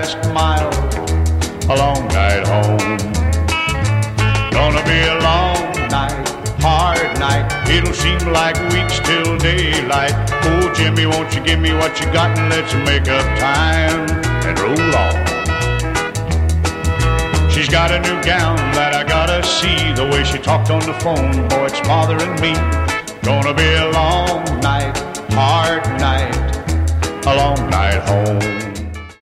last mile, a long night home. Gonna be a long night, hard night. It'll seem like weeks till daylight. Oh, Jimmy, won't you give me what you got and let's make up time and roll on. She's got a new gown that I gotta see. The way she talked on the phone, boy, it's bothering me. Gonna be a long night, hard night, a long night home.